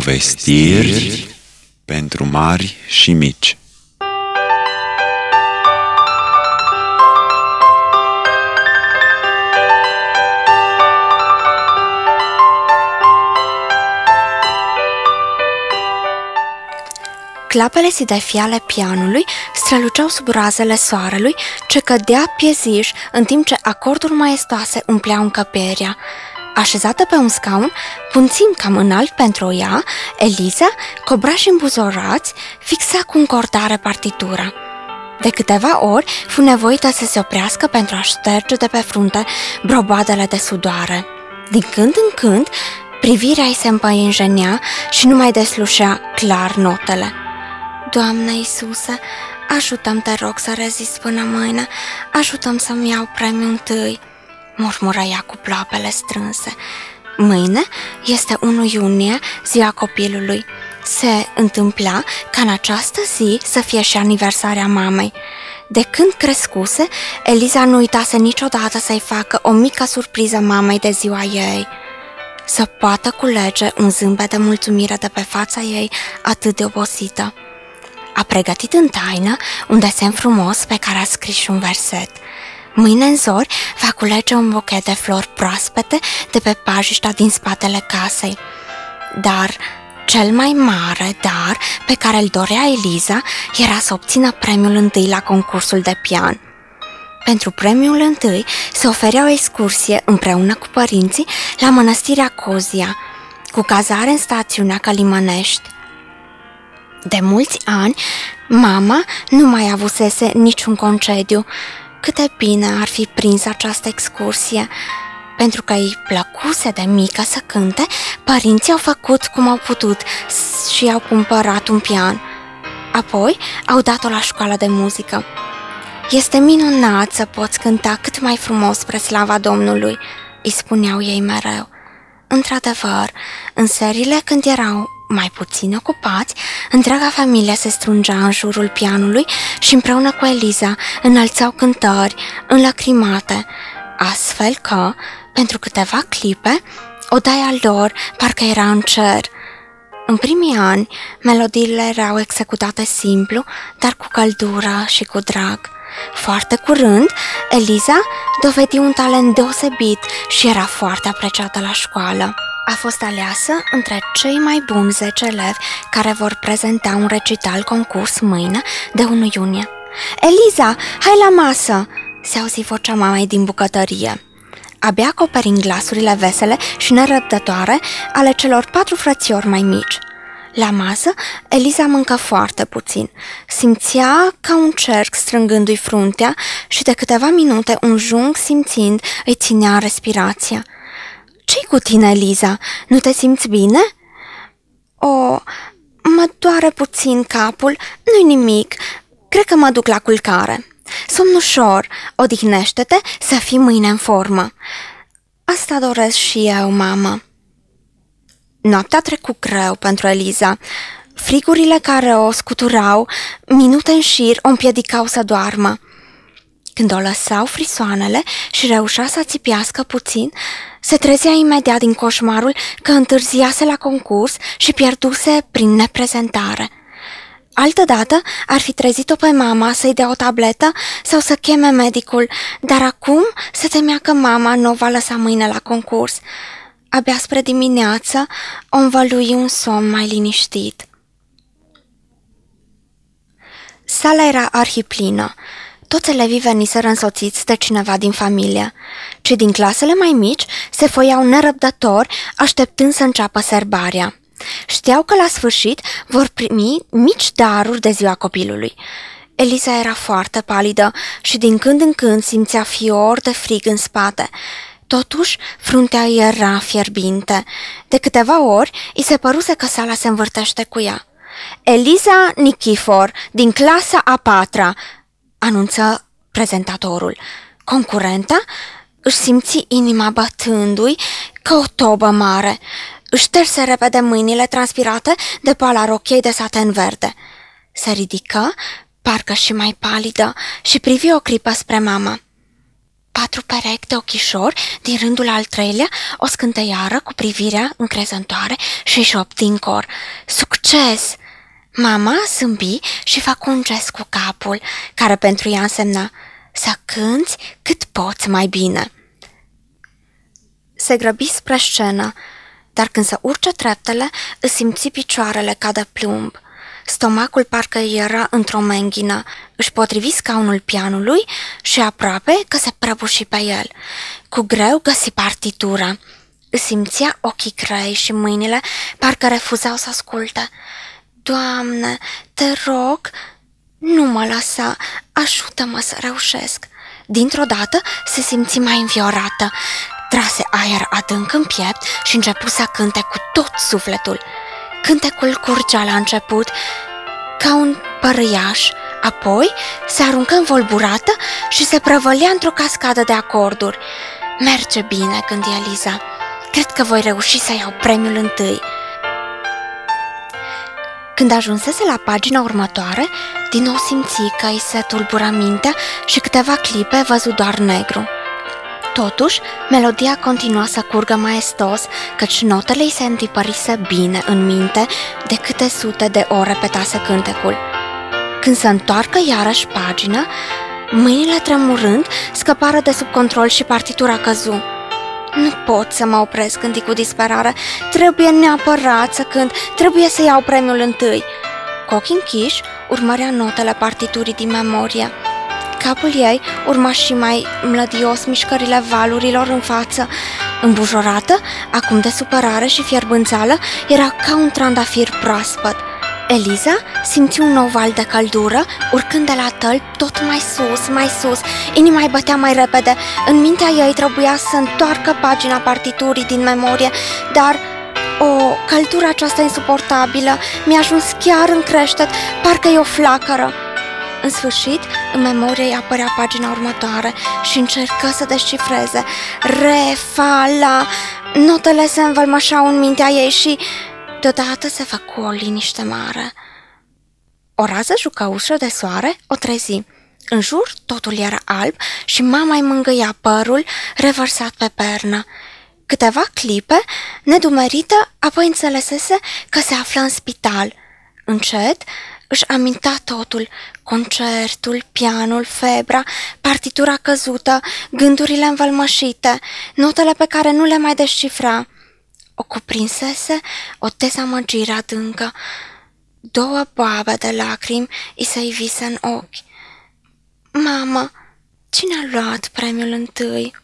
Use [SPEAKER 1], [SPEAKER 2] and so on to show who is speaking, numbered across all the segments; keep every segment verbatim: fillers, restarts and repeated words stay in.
[SPEAKER 1] Povestiri pentru mari și mici.
[SPEAKER 2] Clapele sidefii ale pianului străluceau sub razele soarelui ce cădea pieziș, în timp ce acorduri maestoase umpleau încăperea. Așezată pe un scaun, puțin cam înalt pentru ea, Eliza, cu obraji îmbuzorați, fixa cu încordare partitura. De câteva ori fu nevoită să se oprească pentru a șterge de pe frunte broboadele de sudoare. Din când în când, privirea ei se împăienjenea și nu mai deslușea clar notele. Doamne Iisuse, ajută-mi, te rog, să rezist până mâine, ajută-mi să-mi iau premiul întâi, murmură ea cu ploapele strânse. Mâine este întâi iunie, ziua copilului. Se întâmpla ca în această zi să fie și aniversarea mamei. De când crescuse, Eliza nu uitase niciodată să-i facă o mică surpriză mamei de ziua ei, să poată culege un zâmbet de mulțumire de pe fața ei atât de obosită. A pregătit în taină un desen frumos pe care a scris și un verset. Mâine în zori va culege un buchet de flori proaspete de pe pajișta din spatele casei. Dar cel mai mare dar pe care îl dorea Eliza era să obțină premiul întâi la concursul de pian. Pentru premiul întâi se oferea o excursie împreună cu părinții la mănăstirea Cozia, cu cazare în stațiunea Călimănești. De mulți ani, mama nu mai avusese niciun concediu. Cât de bine ar fi prins această excursie. Pentru că îi plăcuse de mică să cânte, părinții au făcut cum au putut și i-au cumpărat un pian. Apoi au dat-o la școală de muzică. Este minunat să poți cânta cât mai frumos spre slava Domnului, îi spuneau ei mereu. Într-adevăr, în serile când erau mai puțin ocupați, întreaga familie se strângea în jurul pianului și împreună cu Eliza înălțau cântări înlăcrimate, astfel că, pentru câteva clipe, odaia lor parcă era în cer. În primii ani, melodiile erau executate simplu, dar cu căldură și cu drag. Foarte curând, Eliza dovedi un talent deosebit și era foarte apreciată la școală. A fost aleasă între cei mai buni zece elevi care vor prezenta un recital concurs mâine de întâi iunie. Eliza, hai la masă!" se auzi vocea mamei din bucătărie. Abia acoperind glasurile vesele și nerăbdătoare ale celor patru frățiori mai mici. La masă, Eliza mâncă foarte puțin. Simțea ca un cerc strângându-i fruntea și de câteva minute un jung simțind îi ținea respirația. Ce-i cu tine, Eliza? Nu te simți bine?" O, mă doare puțin capul, nu-i nimic, cred că mă duc la culcare. Somn ușor, odihnește-te să fii mâine în formă." Asta doresc și eu, mamă." Noaptea trecu greu pentru Eliza. Frigurile care o scuturau, minute în șir, o împiedicau să doarmă. Când o lăsau frisoanele și reușea să țipiască puțin, se trezea imediat din coșmarul că întârziase la concurs și pierduse prin neprezentare. Altădată ar fi trezit-o pe mama să-i dea o tabletă sau să cheme medicul, dar acum se temea că mama nu o va lăsa mâine la concurs. Abia spre dimineață o învălui un somn mai liniștit. Sala era arhiplină. Toți elevii veniseră însoțiți de cineva din familie. Cei din clasele mai mici se foiau nerăbdători, așteptând să înceapă serbarea. Știau că la sfârșit vor primi mici daruri de ziua copilului. Eliza era foarte palidă și din când în când simțea fior de frig în spate. Totuși, fruntea era fierbinte. De câteva ori, îi se păruse că sala se învârtește cu ea. Eliza Nichifor, din clasa a patra, anunță prezentatorul. Concurenta își simți inima bătându-i ca o tobă mare. Își șterse repede mâinile transpirate de pala rochiei de saten verde. Se ridică, parcă și mai palidă, și privi o clipă spre mamă. patru perechi de ochișori din rândul al treilea o scânteiară cu privirea încrezătoare și șopt din cor: "Succes!" Mama zâmbi și făcu un gest cu capul, care pentru ea însemna: "Să cânți cât poți mai bine." Se grăbi spre scenă, dar când se urce treptele, își simți picioarele ca de plumb. Stomacul parcă era într-o menghină, își potrivi scaunul pianului și aproape că se prăbuși pe el. Cu greu găsi partitura. Își simțea ochii grei și mâinile parcă refuzau să asculte. "Doamne, te rog, nu mă lăsa, ajută-mă să reușesc." Dintr-o dată se simți mai înviorată. Trase aer adânc în piept și începu să cânte cu tot sufletul. Cântecul curgea la început ca un părâiaș, apoi se aruncă învolburată și se prăvălea într-o cascadă de acorduri. "Merge bine," gândi Eliza. "Cred că voi reuși să iau premiul întâi." Când ajunsese la pagina următoare, din nou simți că îi se tulbura mintea și câteva clipe văzu doar negru. Totuși, melodia continua să curgă maestos, căci notele îi se întipărise bine în minte de câte sute de ori repetase cântecul. Când se întoarcă iarăși pagina, mâinile tremurând scăpară de sub control și partitura căzu. "Nu pot să mă opresc," gândi cu disperare. "Trebuie neapărat să cânt, trebuie să iau premiul întâi." Cu ochii închiși, urmărea notele partiturii din memorie. Capul ei urma și mai mlădios mișcările valurilor în față. Îmbujorată, acum de supărare și fierbânțeală, era ca un trandafir proaspăt. Eliza simți un nou val de căldură, urcând de la tălpi tot mai sus, mai sus. Inima îi bătea mai repede. În mintea ei trebuia să întoarcă pagina partiturii din memorie, dar... O, căldura aceasta insuportabilă mi-a ajuns chiar în creștet, parcă e o flacără. În sfârșit, în memorie îi apărea pagina următoare și încercă să descifreze. Re, fa, la... Notele se învălmășau în mintea ei și... Deodată se făcu o liniște mare. O rază jucăușă de soare o trezi. În jur totul era alb și mama îi mângâia părul revărsat pe pernă. Câteva clipe, nedumerită, apoi înțelesese că se află în spital. Încet își aminta totul: concertul, pianul, febra, partitura căzută, gândurile învălmășite, notele pe care nu le mai descifra. O cuprinsese o dezamăgire adâncă. Două boabe de lacrimi îi se ivise în ochi. "Mama, cine a luat premiul întâi?"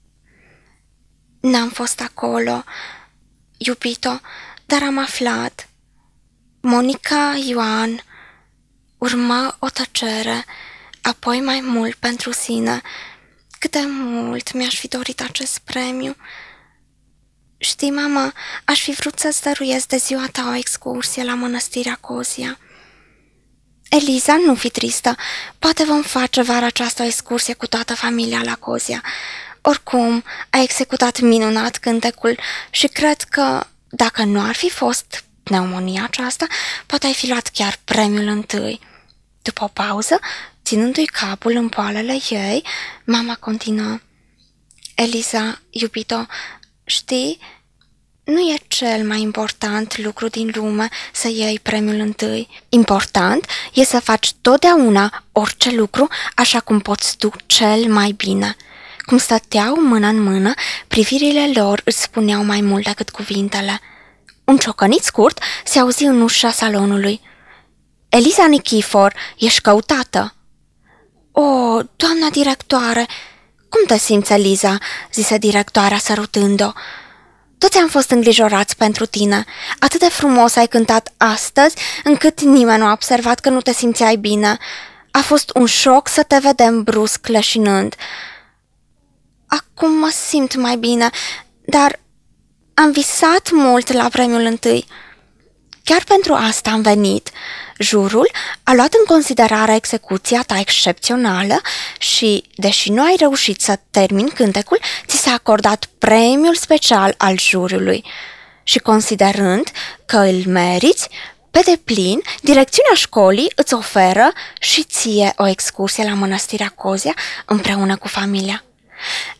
[SPEAKER 2] "N-am fost acolo, iubito, dar am aflat." Monica Ioan. Urmă o tăcere, apoi mai mult pentru sine. "Cât de mult mi-aș fi dorit acest premiu. Știi, mama, aș fi vrut să-ți dăruiesc de ziua ta o excursie la mănăstirea Cozia." "Eliza, nu fi tristă. Poate vom face vara aceasta o excursie cu toată familia la Cozia. Oricum, a executat minunat cântecul și cred că, dacă nu ar fi fost pneumonia aceasta, poate ai fi luat chiar premiul întâi." După o pauză, ținându-i capul în poalele ei, mama continuă. "Eliza, iubito, știi, nu e cel mai important lucru din lume să iei premiul întâi. Important e să faci totdeauna orice lucru așa cum poți tu cel mai bine." Cum stăteau mână în mână, privirile lor îți spuneau mai mult decât cuvintele. Un ciocănit scurt se auzi în ușa salonului. "Eliza Nichifor, ești căutată." "O, doamna directoare, cum te simți, Eliza?" zise directoarea sărutând-o. "Toți am fost îngrijorați pentru tine. Atât de frumos ai cântat astăzi, încât nimeni nu a observat că nu te simțeai bine. A fost un șoc să te vedem brusc leșinând." "Acum mă simt mai bine, dar am visat mult la premiul întâi." "Chiar pentru asta am venit. Jurul a luat în considerare execuția ta excepțională și, deși nu ai reușit să termini cântecul, ți s-a acordat premiul special al juriului. Și considerând că îl meriți, pe deplin, direcțiunea școlii îți oferă și ție o excursie la mănăstirea Cozia împreună cu familia."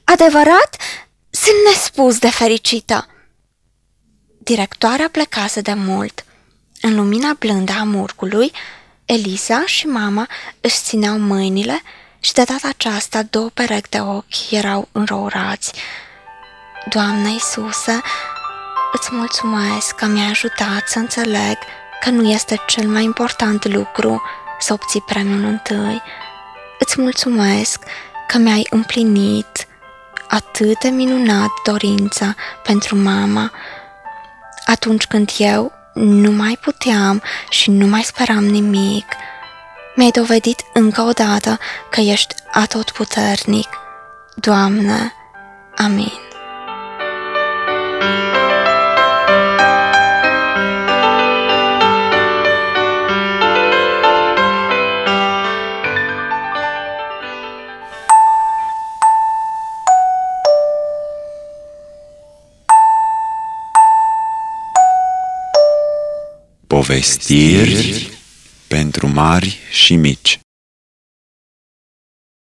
[SPEAKER 2] Adevărat? Sunt nespus de fericită. Directoarea plecase de mult. În lumina blândă a murgului, Eliza și mama își țineau mâinile și de data aceasta două perechi de ochi erau înrourați. Doamne Iisuse, îți mulțumesc că mi-ai ajutat să înțeleg că nu este cel mai important lucru să obții premiul întâi. Îți mulțumesc că mi-ai împlinit atât de minunat dorința pentru mama atunci când eu nu mai puteam și nu mai speram nimic. Mi-ai dovedit încă o dată că ești atotputernic. Doamne, amin.
[SPEAKER 1] Povestiri pentru mari și mici.